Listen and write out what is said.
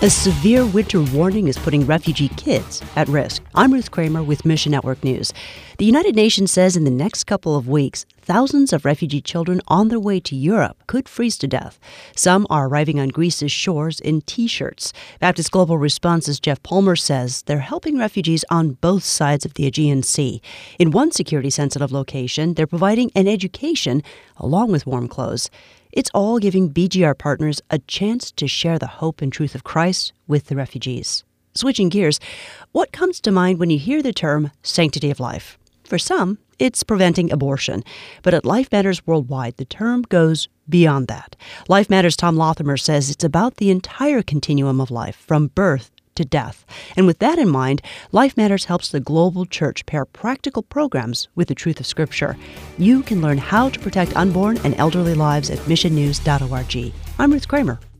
A severe winter warning is putting refugee kids at risk. I'm Ruth Kramer with Mission Network News. The United Nations says in the next couple of weeks, thousands of refugee children on their way to Europe could freeze to death. Some are arriving on Greece's shores in T-shirts. Baptist Global Response's Jeff Palmer says they're helping refugees on both sides of the Aegean Sea. In one security-sensitive location, they're providing an education along with warm clothes. It's all giving BGR partners a chance to share the hope and truth of Christ with the refugees. Switching gears, what comes to mind when you hear the term sanctity of life? For some, it's preventing abortion. But at Life Matters Worldwide, the term goes beyond that. Life Matters' Tom Lothamer says it's about the entire continuum of life, from birth to death. And with that in mind, Life Matters helps the global church pair practical programs with the truth of Scripture. You can learn how to protect unborn and elderly lives at missionnews.org. I'm Ruth Kramer.